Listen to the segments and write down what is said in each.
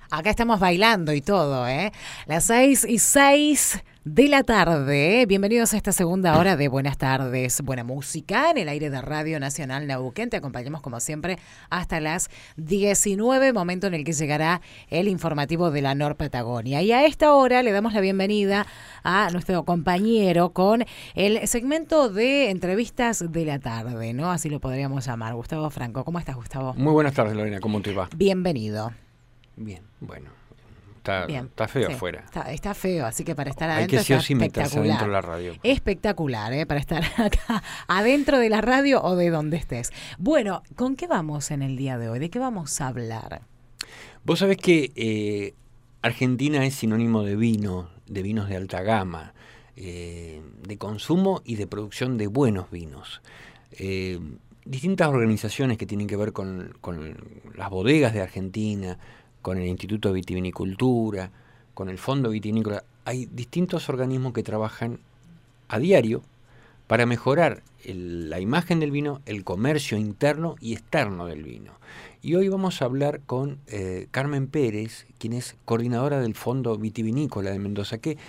Acá estamos bailando y todo, ¿eh? Las 6:06 de la tarde. Bienvenidos a esta segunda hora de Buenas Tardes, Buena Música en el aire de Radio Nacional Neuquén. Te acompañamos como siempre hasta las 19, momento en el que llegará el informativo de la Nor Patagonia. Y a esta hora le damos la bienvenida a nuestro compañero con el segmento de entrevistas de la tarde, ¿no? Así lo podríamos llamar. Gustavo Franco. ¿Cómo estás, Gustavo? Muy buenas tardes, Lorena. ¿Cómo te va? Bienvenido. Bien, bueno. Bien, Está feo sí, afuera. Está feo, así que para estar Hay adentro que sí o sí está meterse adentro de espectacular. la radio. Espectacular, para estar acá adentro de la radio o de donde estés. Bueno, ¿con qué vamos en el día de hoy? ¿De qué vamos a hablar? Vos sabés que Argentina es sinónimo de vino, de vinos de alta gama, de consumo y de producción de buenos vinos. Distintas organizaciones que tienen que ver con las bodegas de Argentina, con el Instituto de Vitivinicultura, con el Fondo Vitivinícola, hay distintos organismos que trabajan a diario para mejorar la imagen del vino, el comercio interno y externo del vino. Y hoy vamos a hablar con Carmen Pérez, quien es coordinadora del Fondo Vitivinícola de Mendoza, que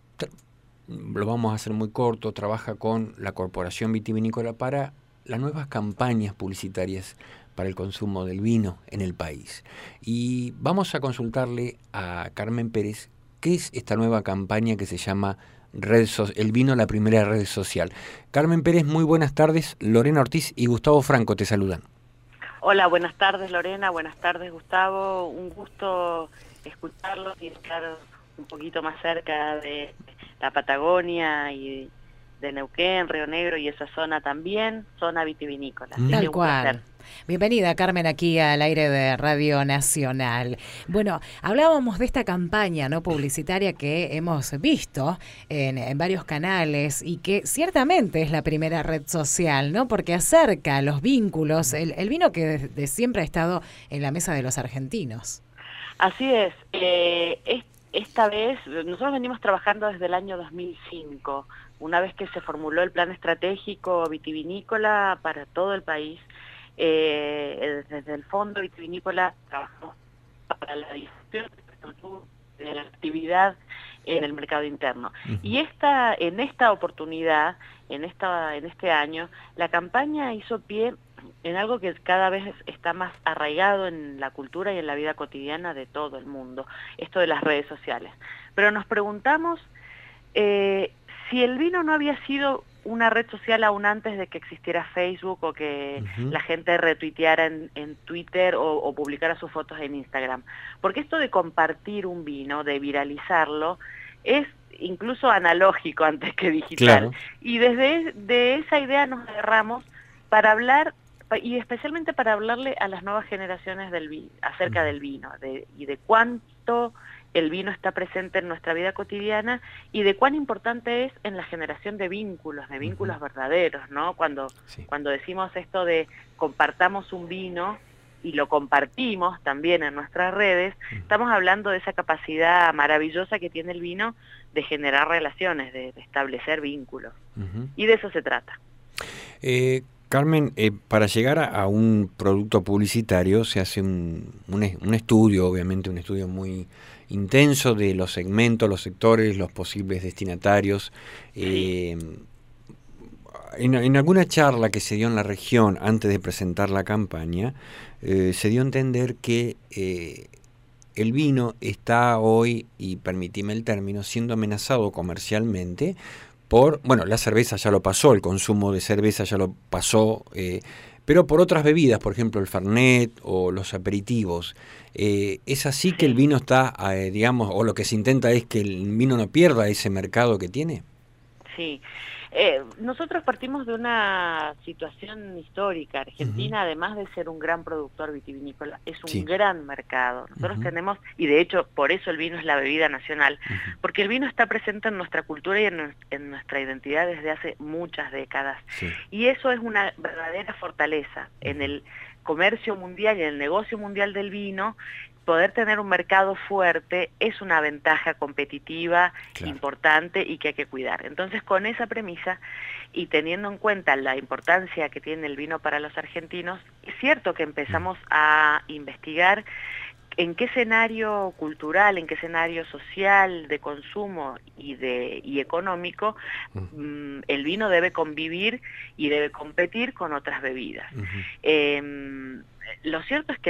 lo vamos a hacer muy corto, trabaja con la Corporación Vitivinícola para las nuevas campañas publicitarias para el consumo del vino en el país. Y vamos a consultarle a Carmen Pérez qué es esta nueva campaña que se llama El vino, la primera red social. Carmen Pérez, muy buenas tardes. Lorena Ortiz y Gustavo Franco te saludan. Hola, buenas tardes Lorena, buenas tardes Gustavo. Un gusto escucharlos y estar un poquito más cerca de la Patagonia y de Neuquén, Río Negro y esa zona también, zona vitivinícola. Tal cual. Bienvenida, Carmen, aquí al aire de Radio Nacional. Bueno, hablábamos de esta campaña no publicitaria que hemos visto en varios canales y que ciertamente es la primera red social, ¿no? Porque acerca los vínculos, el vino que desde siempre ha estado en la mesa de los argentinos. Así es. Esta vez, nosotros venimos trabajando desde el año 2005, una vez que se formuló el plan estratégico vitivinícola para todo el país. Desde el Fondo Vitivinícola trabajamos para la difusión de la actividad en el mercado interno. Y en esta oportunidad, en este año, la campaña hizo pie en algo que cada vez está más arraigado en la cultura y en la vida cotidiana de todo el mundo, esto de las redes sociales. Pero nos preguntamos si el vino no había sido una red social aún antes de que existiera Facebook o que la gente retuiteara en Twitter o publicara sus fotos en Instagram. Porque esto de compartir un vino, de viralizarlo, es incluso analógico antes que digital. Claro. Y de esa idea nos agarramos para hablar, y especialmente para hablarle a las nuevas generaciones acerca del vino, y de cuánto el vino está presente en nuestra vida cotidiana y de cuán importante es en la generación de vínculos verdaderos, ¿no? Cuando decimos esto de compartamos un vino y lo compartimos también en nuestras redes, estamos hablando de esa capacidad maravillosa que tiene el vino de generar relaciones, de establecer vínculos. Y de eso se trata. Carmen, para llegar a un producto publicitario se hace un estudio, obviamente un estudio muy intenso de los segmentos, los sectores, los posibles destinatarios. En alguna charla que se dio en la región antes de presentar la campaña, se dio a entender que el vino está hoy, y permitime el término, siendo amenazado comercialmente bueno, la cerveza ya lo pasó, el consumo de cerveza ya lo pasó, pero por otras bebidas, por ejemplo el Fernet o los aperitivos. ¿Es así que el vino está, digamos, o lo que se intenta es que el vino no pierda ese mercado que tiene? Sí. Nosotros partimos de una situación histórica. Argentina, además de ser un gran productor vitivinícola, es un gran mercado. Nosotros tenemos, y de hecho por eso el vino es la bebida nacional, porque el vino está presente en nuestra cultura y en nuestra identidad desde hace muchas décadas. Y eso es una verdadera fortaleza en el comercio mundial y en el negocio mundial del vino. Poder tener un mercado fuerte es una ventaja competitiva importante y que hay que cuidar. Entonces, con esa premisa y teniendo en cuenta la importancia que tiene el vino para los argentinos, es cierto que empezamos a investigar en qué escenario cultural, en qué escenario social, de consumo y económico, el vino debe convivir y debe competir con otras bebidas. Lo cierto es que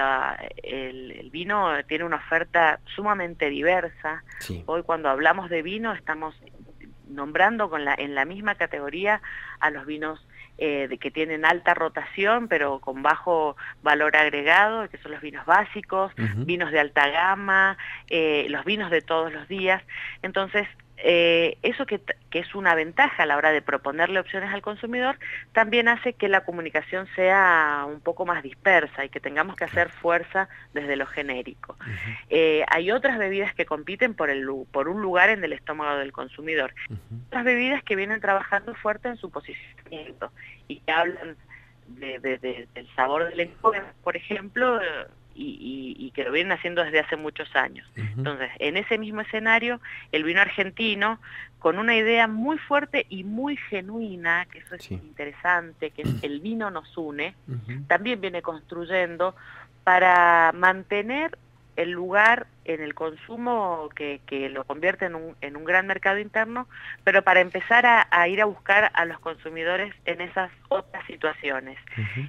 el vino tiene una oferta sumamente diversa. Sí. Hoy cuando hablamos de vino estamos nombrando en la misma categoría a los vinos que tienen alta rotación pero con bajo valor agregado, que son los vinos básicos, vinos de alta gama, los vinos de todos los días. Entonces, eso que es una ventaja a la hora de proponerle opciones al consumidor, también hace que la comunicación sea un poco más dispersa y que tengamos que hacer fuerza desde lo genérico. Hay otras bebidas que compiten por un lugar en el estómago del consumidor. Otras bebidas que vienen trabajando fuerte en su posicionamiento y que hablan del sabor del encuentro, por ejemplo, y que lo vienen haciendo desde hace muchos años. Entonces, en ese mismo escenario, el vino argentino, con una idea muy fuerte y muy genuina, que eso es interesante, que el vino nos une, también viene construyendo para mantener el lugar en el consumo que lo convierte en un gran mercado interno, pero para empezar a ir a buscar a los consumidores en esas otras situaciones.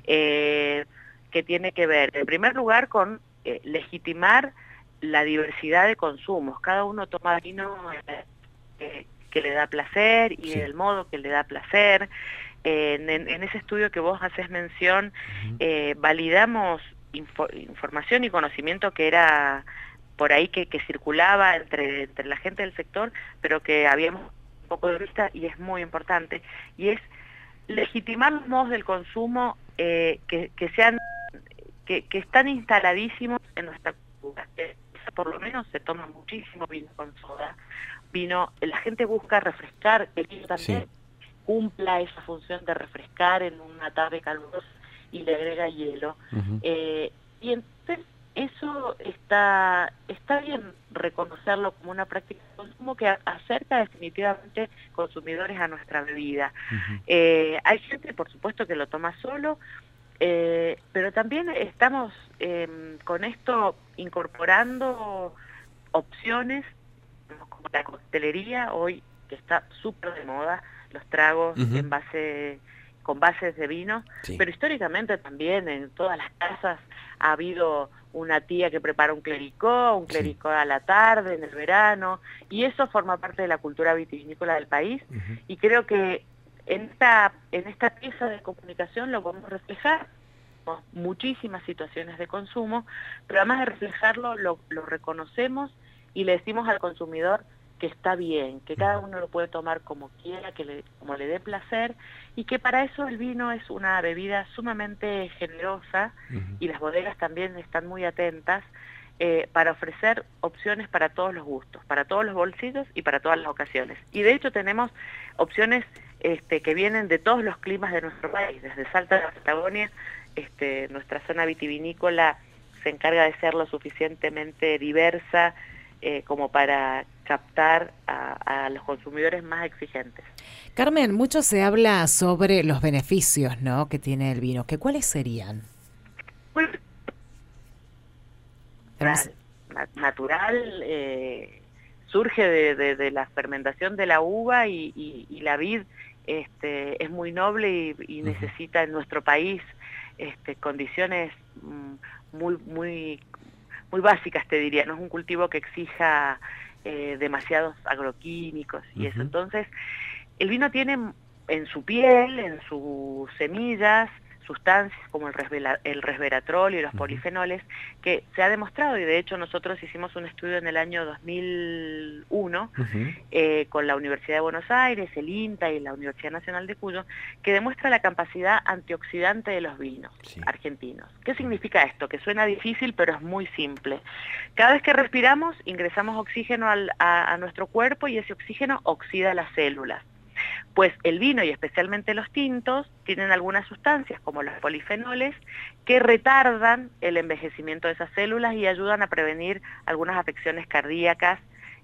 Que tiene que ver, en primer lugar, con legitimar la diversidad de consumos. Cada uno toma vino que le da placer y del modo que le da placer. En ese estudio que vos haces mención, validamos información y conocimiento que era por ahí que circulaba entre la gente del sector, pero que habíamos un poco de vista y es muy importante, y es legitimar los modos del consumo que están instaladísimos en nuestra cultura. Por lo menos se toma muchísimo vino con soda. La gente busca refrescar, el vino también cumpla esa función de refrescar en una tarde calurosa y le agrega hielo. Y entonces eso está bien reconocerlo como una práctica de consumo que acerca definitivamente consumidores a nuestra bebida. Hay gente, por supuesto, que lo toma solo, pero también estamos con esto incorporando opciones como la coctelería, hoy que está súper de moda, los tragos con bases de vino, pero históricamente también en todas las casas ha habido una tía que prepara un clericó a la tarde, en el verano, y eso forma parte de la cultura vitivinícola del país, y creo que en esta pieza de comunicación lo podemos reflejar, muchísimas situaciones de consumo, pero además de reflejarlo, lo reconocemos y le decimos al consumidor que está bien, que cada uno lo puede tomar como quiera, como le dé placer, y que para eso el vino es una bebida sumamente generosa, y las bodegas también están muy atentas para ofrecer opciones para todos los gustos, para todos los bolsillos y para todas las ocasiones. Y de hecho tenemos opciones que vienen de todos los climas de nuestro país, desde Salta a la Patagonia. Nuestra zona vitivinícola se encarga de ser lo suficientemente diversa como para captar a los consumidores más exigentes. Carmen, mucho se habla sobre los beneficios, ¿no?, que tiene el vino. ¿Cuáles serían? Bueno, natural, surge de la fermentación de la uva y la vid es muy noble y necesita en nuestro país condiciones muy básicas, te diría. No es un cultivo que exija demasiados agroquímicos y eso. Entonces, el vino tiene en su piel, en sus semillas, sustancias como el resveratrol y los polifenoles, que se ha demostrado, y de hecho nosotros hicimos un estudio en el año 2001 con la Universidad de Buenos Aires, el INTA y la Universidad Nacional de Cuyo, que demuestra la capacidad antioxidante de los vinos argentinos. ¿Qué significa esto? Que suena difícil, pero es muy simple. Cada vez que respiramos, ingresamos oxígeno a nuestro cuerpo y ese oxígeno oxida las células. Pues el vino, y especialmente los tintos, tienen algunas sustancias, como los polifenoles, que retardan el envejecimiento de esas células y ayudan a prevenir algunas afecciones cardíacas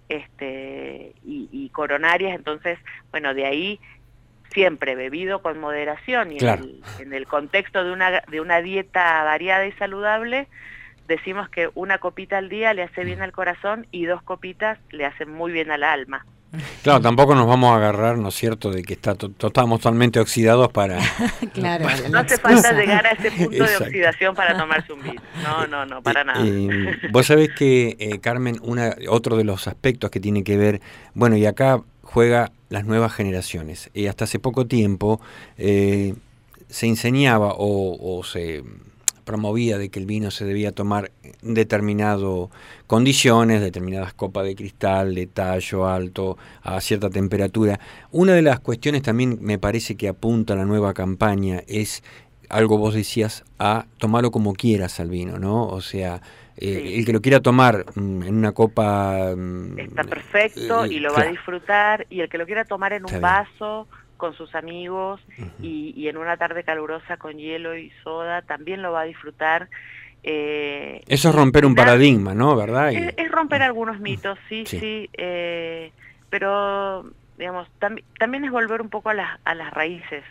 y coronarias. Entonces, bueno, de ahí siempre bebido con moderación y en el contexto de una dieta variada y saludable, decimos que una copita al día le hace bien al corazón y 2 copitas le hacen muy bien al alma. Claro, tampoco nos vamos a agarrar, ¿no es cierto?, de que estamos totalmente oxidados para... Claro, No hace falta llegar a ese punto de Exacto. oxidación para tomarse un vino. No, para nada. Vos sabés que, Carmen, otro de los aspectos que tiene que ver, bueno, y acá juega las nuevas generaciones. Hasta hace poco tiempo se enseñaba o se promovía de que el vino se debía tomar en determinadas condiciones, determinadas copas de cristal, de tallo alto, a cierta temperatura. Una de las cuestiones también me parece que apunta a la nueva campaña es algo vos decías, a tomarlo como quieras al vino, ¿no? O sea, Sí. el que lo quiera tomar en una copa... Está perfecto y lo va a claro. disfrutar, y el que lo quiera tomar en Está un bien. vaso con sus amigos y en una tarde calurosa con hielo y soda también lo va a disfrutar. Eso es romper un paradigma, ¿no? ¿Verdad? Es romper algunos mitos, sí, Sí. pero digamos también es volver un poco a las raíces.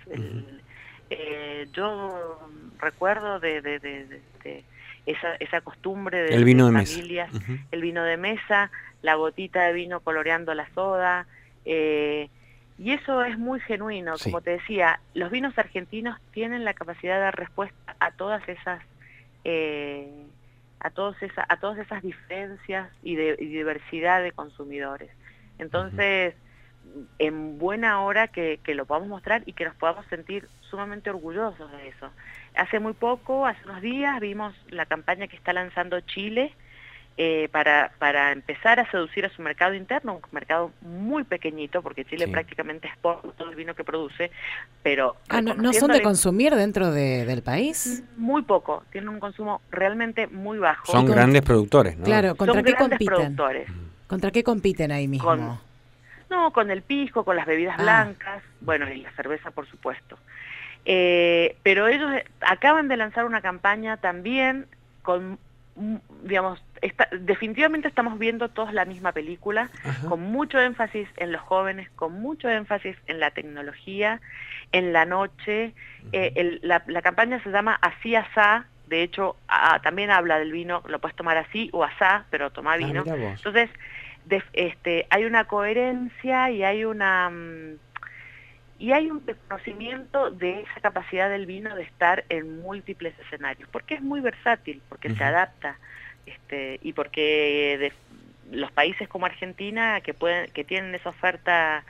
Yo recuerdo de esa costumbre de El vino de familias, mesa. el vino de mesa, la gotita de vino coloreando la soda, y eso es muy genuino. Sí. Como te decía, los vinos argentinos tienen la capacidad de dar respuesta a todas esas a todas esas diferencias y diversidad de consumidores. Entonces, en buena hora que lo podamos mostrar y que nos podamos sentir sumamente orgullosos de eso. Hace muy poco, hace unos días, vimos la campaña que está lanzando Chile para empezar a seducir a su mercado interno, un mercado muy pequeñito, porque Chile prácticamente exporta todo el vino que produce, pero... ¿No son de consumir dentro del país? Muy poco, tienen un consumo realmente muy bajo. Son grandes productores, ¿no? Claro, ¿contra son qué grandes compiten? productores. ¿Contra qué compiten ahí mismo? Con el pisco, con las bebidas blancas, bueno, y la cerveza, por supuesto. Pero ellos acaban de lanzar una campaña también con, digamos, definitivamente estamos viendo todos la misma película, con mucho énfasis en los jóvenes, con mucho énfasis en la tecnología, en la noche. La campaña se llama Así Asá, de hecho también habla del vino, lo puedes tomar así o asá, pero toma vino. Entonces, hay una coherencia y hay un reconocimiento de esa capacidad del vino de estar en múltiples escenarios, porque es muy versátil, porque se adapta, y porque los países como Argentina que tienen esa oferta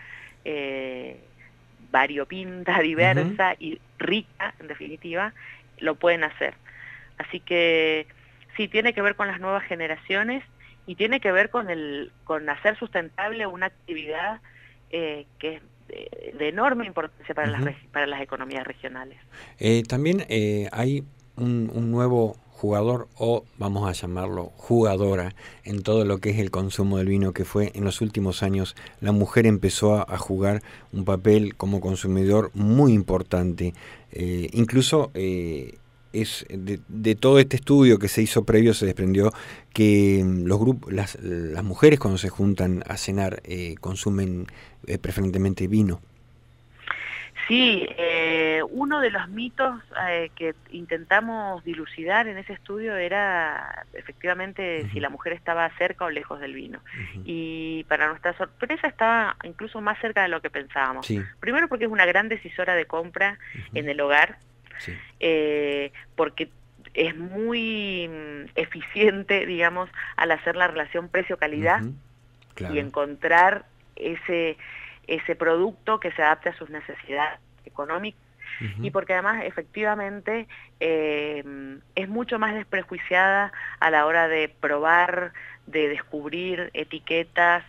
variopinta, diversa y rica, en definitiva, lo pueden hacer. Así que sí, tiene que ver con las nuevas generaciones y tiene que ver con hacer sustentable una actividad que es de enorme importancia para las economías regionales. También hay un nuevo jugador, o vamos a llamarlo jugadora, en todo lo que es el consumo del vino, que fue en los últimos años la mujer empezó a jugar un papel como consumidor muy importante. Incluso de todo este estudio que se hizo previo se desprendió que las mujeres cuando se juntan a cenar consumen preferentemente vino. Sí, uno de los mitos que intentamos dilucidar en ese estudio era efectivamente si la mujer estaba cerca o lejos del vino. Y para nuestra sorpresa estaba incluso más cerca de lo que pensábamos. Sí. Primero porque es una gran decisora de compra en el hogar, porque es muy eficiente, digamos, al hacer la relación precio-calidad y encontrar ese producto que se adapte a sus necesidades económicas, y porque además efectivamente es mucho más desprejuiciada a la hora de probar, de descubrir etiquetas,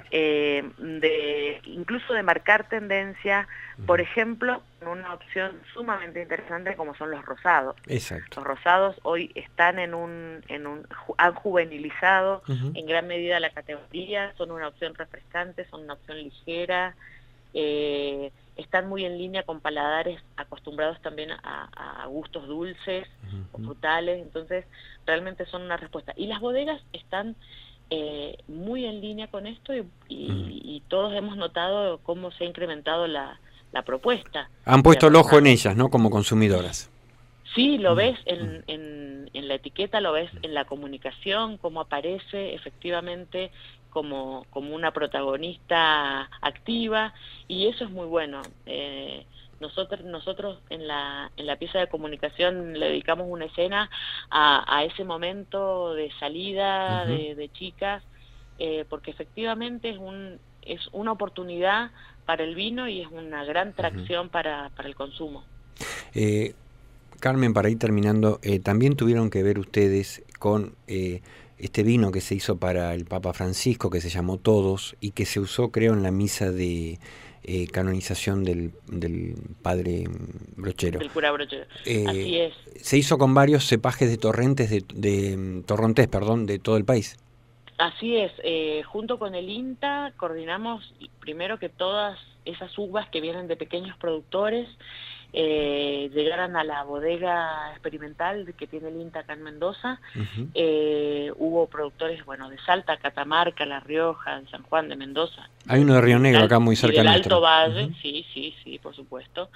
incluso de marcar tendencia, por ejemplo, una opción sumamente interesante como son los rosados. Exacto. Los rosados hoy están han juvenilizado en gran medida la categoría, son una opción refrescante, son una opción ligera, están muy en línea con paladares acostumbrados también a gustos dulces o frutales, entonces realmente son una respuesta. Y las bodegas están muy en línea con esto y todos hemos notado cómo se ha incrementado la propuesta. Han puesto el ojo en ellas, ¿no? Como consumidoras. Sí, lo ves en la etiqueta, lo ves en la comunicación, cómo aparece efectivamente como una protagonista activa, y eso es muy bueno. Nosotros en la pieza de comunicación le dedicamos una escena a ese momento de salida de chicas, porque efectivamente es una oportunidad para el vino y es una gran tracción para el consumo. Carmen, para ir terminando, también tuvieron que ver ustedes con este vino que se hizo para el Papa Francisco, que se llamó Todos, y que se usó, creo, en la misa de canonización del padre Brochero. Del cura Brochero, así es. Se hizo con varios cepajes de torrontés, de todo el país. Así es, junto con el INTA coordinamos primero que todas esas uvas que vienen de pequeños productores llegaran a la bodega experimental que tiene el INTA acá en Mendoza. Hubo productores, bueno, de Salta, Catamarca, La Rioja, de San Juan, de Mendoza. Hay uno de Río Negro acá muy cerca del nuestro. Alto Valle, sí, por supuesto.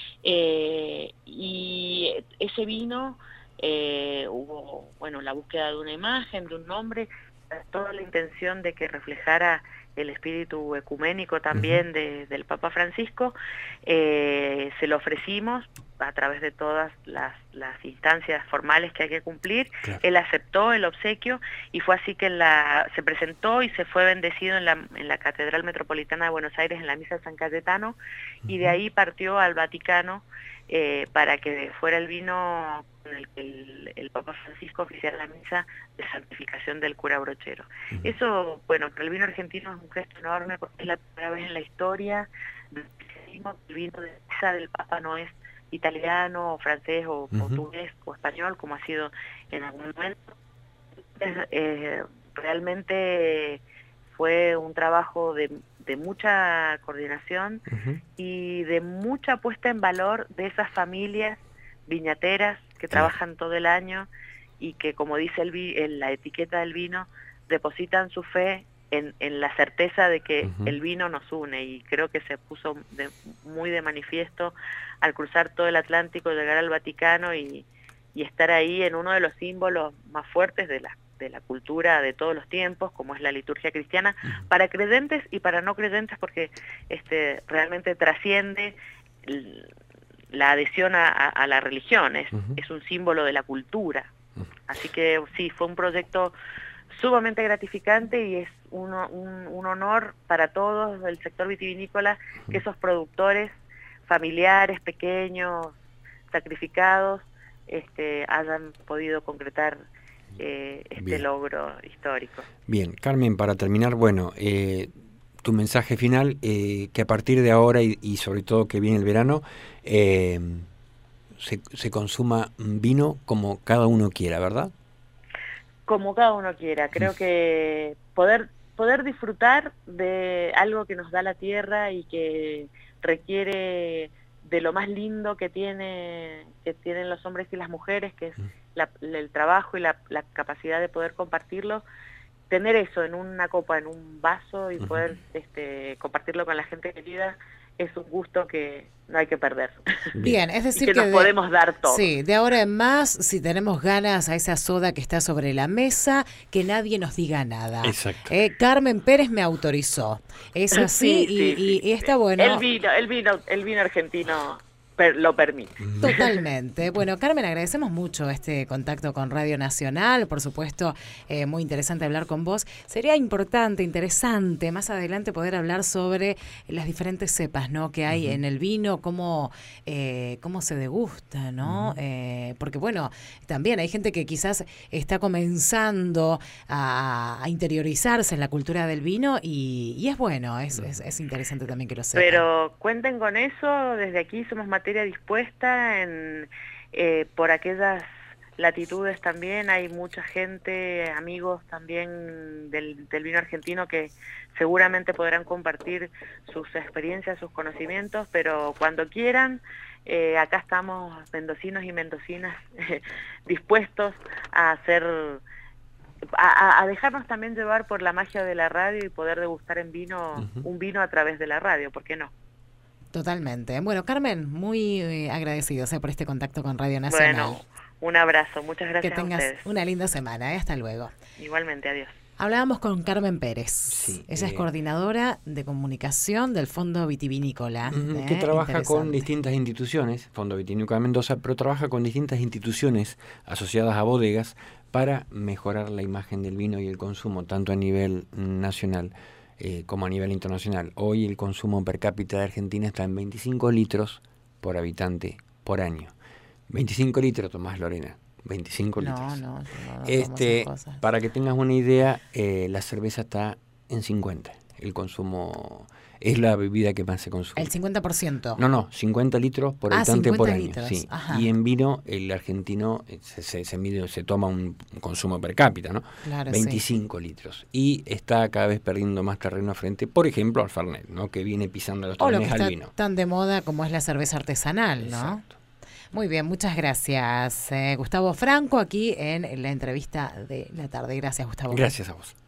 Y ese vino, hubo, bueno, la búsqueda de una imagen, de un nombre, toda la intención de que reflejara el espíritu ecuménico también del Papa Francisco. Se lo ofrecimos a través de todas las instancias formales que hay que cumplir. Claro. Él aceptó el obsequio y fue así que se presentó y se fue bendecido en la Catedral Metropolitana de Buenos Aires en la Misa de San Cayetano, y de ahí partió al Vaticano para que fuera el vino con el que el Papa Francisco oficiara la misa de santificación del cura Brochero. Eso, bueno, para el vino argentino es un gesto enorme, porque es la primera vez en la historia que el vino de misa del Papa no es italiano, o francés, o portugués, o español, como ha sido en algún momento. Realmente fue un trabajo de mucha coordinación y de mucha puesta en valor de esas familias viñateras que trabajan todo el año y que, como dice la etiqueta del vino, depositan su fe en la certeza de que el vino nos une, y creo que se puso muy de manifiesto al cruzar todo el Atlántico, llegar al Vaticano y estar ahí en uno de los símbolos más fuertes de la cultura de todos los tiempos, como es la liturgia cristiana, para creyentes y para no creyentes, porque realmente trasciende la adhesión a la religión, es un símbolo de la cultura. Así que sí, fue un proyecto sumamente gratificante, y es un honor para todos el sector vitivinícola que esos productores familiares, pequeños, sacrificados, hayan podido concretar este logro histórico. Bien, Carmen, para terminar, bueno, tu mensaje final, que a partir de ahora y sobre todo que viene el verano, se consuma vino como cada uno quiera, ¿verdad? Como cada uno quiera. Creo que poder disfrutar de algo que nos da la tierra y que requiere de lo más lindo que tienen los hombres y las mujeres, que es el trabajo y la capacidad de poder compartirlo. Tener eso en una copa, en un vaso, y poder compartirlo con la gente querida, es un gusto que no hay que perder. Bien, es decir, que nos podemos dar todo. Sí, de ahora en más, si tenemos ganas a esa soda que está sobre la mesa, que nadie nos diga nada. Exacto. Carmen Pérez me autorizó. Es así, y está bueno. El vino argentino lo permite. Totalmente. Bueno, Carmen, agradecemos mucho este contacto con Radio Nacional, por supuesto, muy interesante hablar con vos. Sería interesante más adelante poder hablar sobre las diferentes cepas, ¿no?, que hay en el vino, cómo se degusta, ¿no? Porque bueno, también hay gente que quizás está comenzando a interiorizarse en la cultura del vino, y es bueno, es interesante también que lo sepan. Pero cuenten con eso, desde aquí somos materia dispuesta por aquellas latitudes también. Hay mucha gente, amigos también del vino argentino, que seguramente podrán compartir sus experiencias, sus conocimientos, pero cuando quieran, acá estamos mendocinos y mendocinas dispuestos a dejarnos también llevar por la magia de la radio y poder degustar un vino a través de la radio, ¿por qué no? Totalmente. Bueno, Carmen, muy agradecidos por este contacto con Radio Nacional. Bueno, un abrazo, muchas gracias que tengas a ustedes. una linda semana, hasta luego. Igualmente, adiós. Hablábamos con Carmen Pérez. Sí, Ella es coordinadora de comunicación del Fondo Vitivinícola. Que trabaja con distintas instituciones, Fondo Vitivinícola Mendoza, pero trabaja con distintas instituciones asociadas a bodegas para mejorar la imagen del vino y el consumo, tanto a nivel nacional como a nivel internacional. Hoy el consumo per cápita de Argentina está en 25 litros por habitante por año. 25 litros, Tomás, Lorena. 25 litros. No para que tengas una idea, la cerveza está en 50. El consumo es la bebida que más se consume. ¿El 50%? No, 50 litros por habitante por año. Litros. Sí. Ajá. Y en vino, el argentino se toma un consumo per cápita, ¿no? Claro, 25 litros. Y está cada vez perdiendo más terreno frente, por ejemplo, al Fernet, ¿no? Que viene pisando los talones al vino. Tan de moda como es la cerveza artesanal, ¿no? Exacto. Muy bien, muchas gracias. Gustavo Franco aquí en la entrevista de la tarde. Gracias, Gustavo. Gracias a vos.